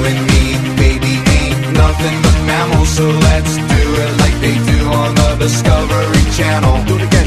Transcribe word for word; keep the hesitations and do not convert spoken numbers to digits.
and me, baby, ain't nothing but mammals. So let's do it like they do on the Discovery Channel. Do it again.